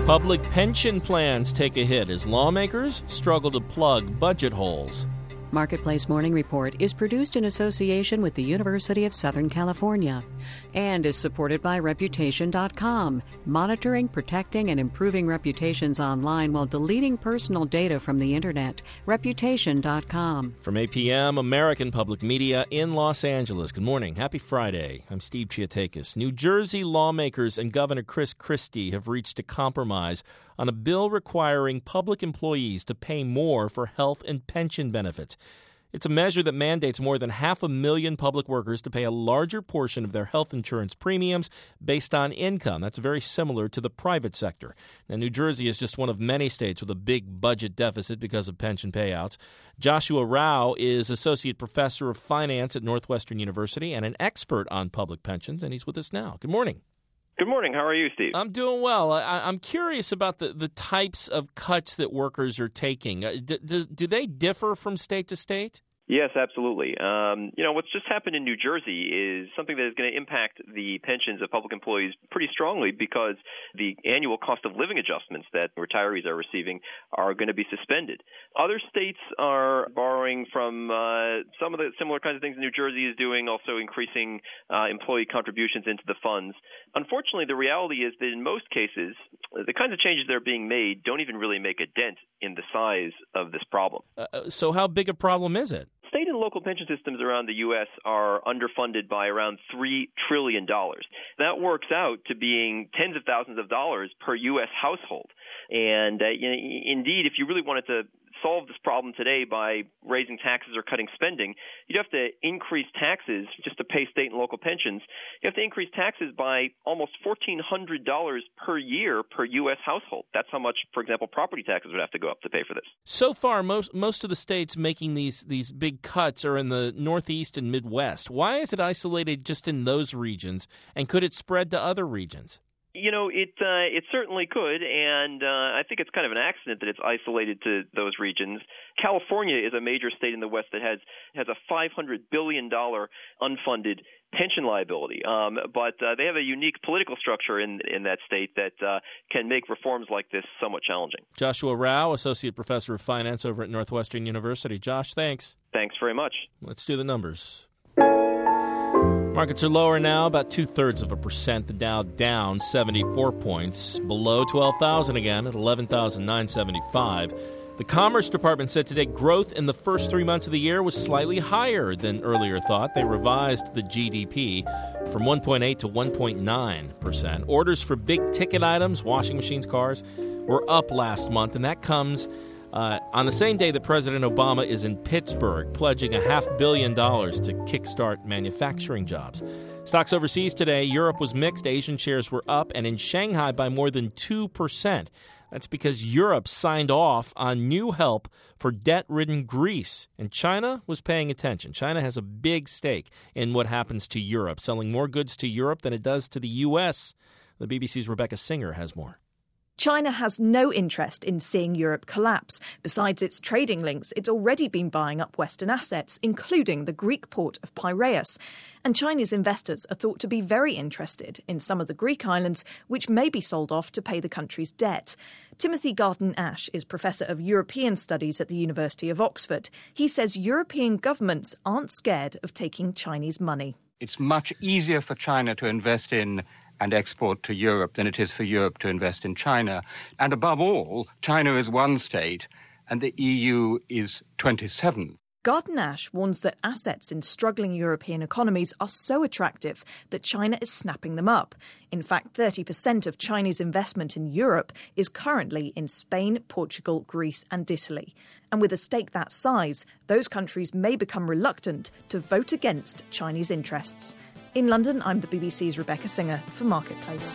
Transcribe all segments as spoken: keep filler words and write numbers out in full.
Public pension plans take a hit as lawmakers struggle to plug budget holes. Marketplace Morning Report is produced in association with the University of Southern California and is supported by Reputation dot com, monitoring, protecting, and improving reputations online while deleting personal data from the Internet. Reputation dot com. From A P M, American Public Media in Los Angeles. Good morning. Happy Friday. I'm Steve Chiatakis. New Jersey lawmakers and Governor Chris Christie have reached a compromise on a bill requiring public employees to pay more for health and pension benefits. It's a measure that mandates more than half a million public workers to pay a larger portion of their health insurance premiums based on income. That's very similar to the private sector. Now, New Jersey is just one of many states with a big budget deficit because of pension payouts. Joshua Rao is Associate Professor of Finance at Northwestern University and an expert on public pensions, and he's with us now. Good morning. Good morning. How are you, Steve? I'm doing well. I, I'm curious about the, the types of cuts that workers are taking. Do, do, do they differ from state to state? Yes, absolutely. Um, you know, what's just happened in New Jersey is something that is going to impact the pensions of public employees pretty strongly because the annual cost of living adjustments that retirees are receiving are going to be suspended. Other states are borrowing from uh, some of the similar kinds of things New Jersey is doing, also increasing uh, employee contributions into the funds. Unfortunately, the reality is that in most cases, the kinds of changes that are being made don't even really make a dent in the size of this problem. Uh, so how big a problem is it? State and local pension systems around the U S are underfunded by around three trillion dollars. That works out to being tens of thousands of dollars per U S household. And uh, indeed, if you really wanted to solve this problem today by raising taxes or cutting spending, you'd have to increase taxes just to pay state and local pensions. You have to increase taxes by almost fourteen hundred dollars per year per U S household. That's how much, for example, property taxes would have to go up to pay for this. So far, most most of the states making these, these big cuts are in the Northeast and Midwest. Why is it isolated just in those regions, and could it spread to other regions? You know, it uh, it certainly could, and uh, I think it's kind of an accident that it's isolated to those regions. California is a major state in the West that has has a five hundred billion dollars unfunded pension liability, um, but uh, they have a unique political structure in in that state that uh, can make reforms like this somewhat challenging. Joshua Rao, Associate Professor of Finance over at Northwestern University. Josh, thanks. Thanks very much. Let's do the numbers. Markets are lower now, about two-thirds of a percent. The Dow down seventy-four points, below twelve thousand again at eleven thousand nine hundred seventy-five. The Commerce Department said today growth in the first three months of the year was slightly higher than earlier thought. They revised the G D P from one point eight to one point nine percent. Orders for big-ticket items, washing machines, cars, were up last month, and that comes Uh, on the same day that President Obama is in Pittsburgh, pledging a half billion dollars to kickstart manufacturing jobs. Stocks overseas today, Europe was mixed. Asian shares were up, and in Shanghai by more than two percent. That's because Europe signed off on new help for debt-ridden Greece, and China was paying attention. China has a big stake in what happens to Europe, selling more goods to Europe than it does to the U S. The B B C's Rebecca Singer has more. China has no interest in seeing Europe collapse. Besides its trading links, it's already been buying up Western assets, including the Greek port of Piraeus. And Chinese investors are thought to be very interested in some of the Greek islands, which may be sold off to pay the country's debt. Timothy Garton-Ash is Professor of European Studies at the University of Oxford. He says European governments aren't scared of taking Chinese money. It's much easier for China to invest in and export to Europe than it is for Europe to invest in China. And above all, China is one state and the E U is twenty-seven. Garton-Ash warns that assets in struggling European economies are so attractive that China is snapping them up. In fact, thirty percent of Chinese investment in Europe is currently in Spain, Portugal, Greece and Italy. And with a stake that size, those countries may become reluctant to vote against Chinese interests. In London, I'm the B B C's Rebecca Singer for Marketplace.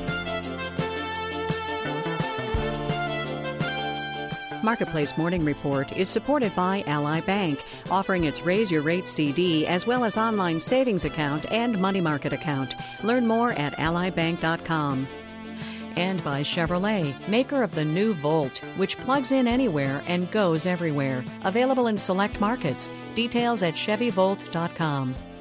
Marketplace Morning Report is supported by Ally Bank, offering its Raise Your Rates C D as well as online savings account and money market account. Learn more at ally bank dot com. And by Chevrolet, maker of the new Volt, which plugs in anywhere and goes everywhere. Available in select markets. Details at chevy volt dot com.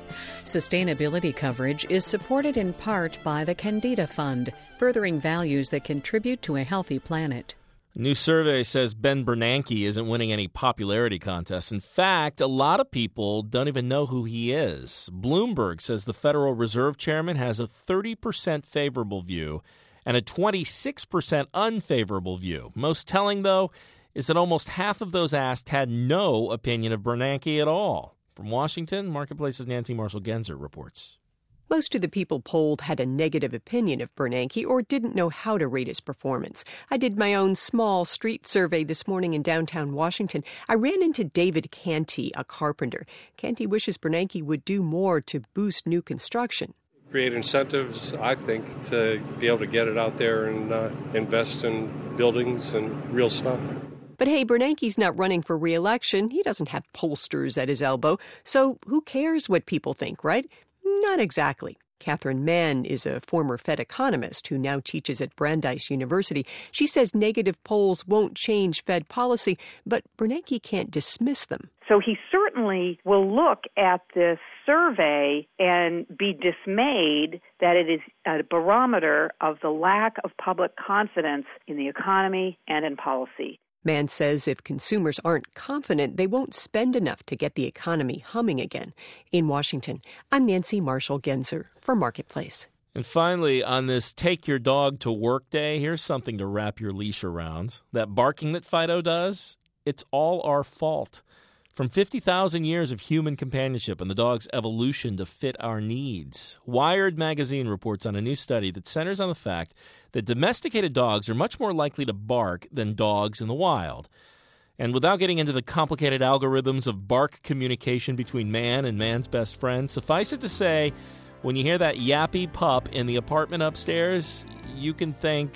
Sustainability coverage is supported in part by the Candida Fund, furthering values that contribute to a healthy planet. A new survey says Ben Bernanke isn't winning any popularity contests. In fact, a lot of people don't even know who he is. Bloomberg says the Federal Reserve Chairman has a thirty percent favorable view and a twenty-six percent unfavorable view. Most telling, though, is that almost half of those asked had no opinion of Bernanke at all. From Washington, Marketplace's Nancy Marshall-Genzer reports. Most of the people polled had a negative opinion of Bernanke or didn't know how to rate his performance. I did my own small street survey this morning in downtown Washington. I ran into David Canty, a carpenter. Canty wishes Bernanke would do more to boost new construction. Create incentives, I think, to be able to get it out there and uh, invest in buildings and real stuff. But hey, Bernanke's not running for re-election. He doesn't have pollsters at his elbow. So who cares what people think, right? Not exactly. Catherine Mann is a former Fed economist who now teaches at Brandeis University. She says negative polls won't change Fed policy, but Bernanke can't dismiss them. So he certainly will look at this survey and be dismayed that it is a barometer of the lack of public confidence in the economy and in policy. Mann says if consumers aren't confident, they won't spend enough to get the economy humming again. In Washington, I'm Nancy Marshall-Genzer for Marketplace. And finally, on this Take Your Dog to Work Day, here's something to wrap your leash around. That barking that Fido does, it's all our fault. From fifty thousand years of human companionship and the dog's evolution to fit our needs. Wired magazine reports on a new study that centers on the fact that domesticated dogs are much more likely to bark than dogs in the wild. And without getting into the complicated algorithms of bark communication between man and man's best friend, suffice it to say, when you hear that yappy pup in the apartment upstairs, you can thank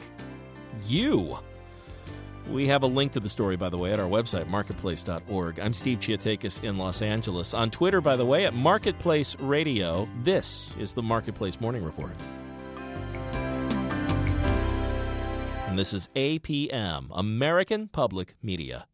you. We have a link to the story, by the way, at our website, marketplace dot org. I'm Steve Chiatakis in Los Angeles. On Twitter, by the way, at Marketplace Radio. This is the Marketplace Morning Report. And this is A P M, American Public Media.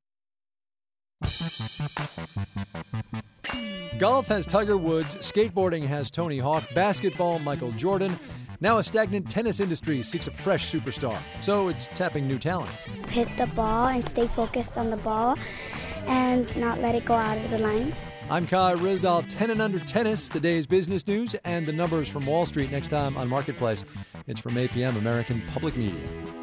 Golf has Tiger Woods, skateboarding has Tony Hawk, basketball, Michael Jordan. Now a stagnant tennis industry seeks a fresh superstar, so it's tapping new talent. Hit the ball and stay focused on the ball and not let it go out of the lines. I'm Kai Rizdal, ten and under tennis, the day's business news, and the numbers from Wall Street next time on Marketplace. It's from A P M, American Public Media.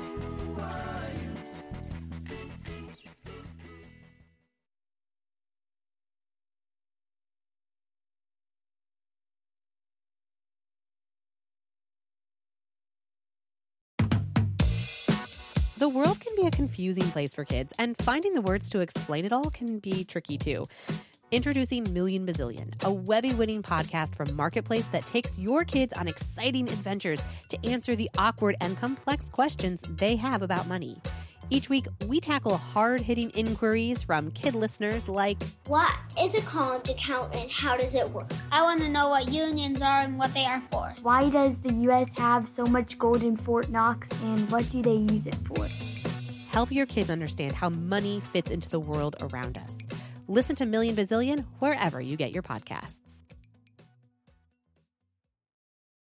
The world can be a confusing place for kids, and finding the words to explain it all can be tricky too. Introducing Million Bazillion, a Webby-winning podcast from Marketplace that takes your kids on exciting adventures to answer the awkward and complex questions they have about money. Each week, we tackle hard-hitting inquiries from kid listeners like, what is a college account and how does it work? I want to know what unions are and what they are for. Why does the U S have so much gold in Fort Knox and what do they use it for? Help your kids understand how money fits into the world around us. Listen to Million Bazillion wherever you get your podcasts.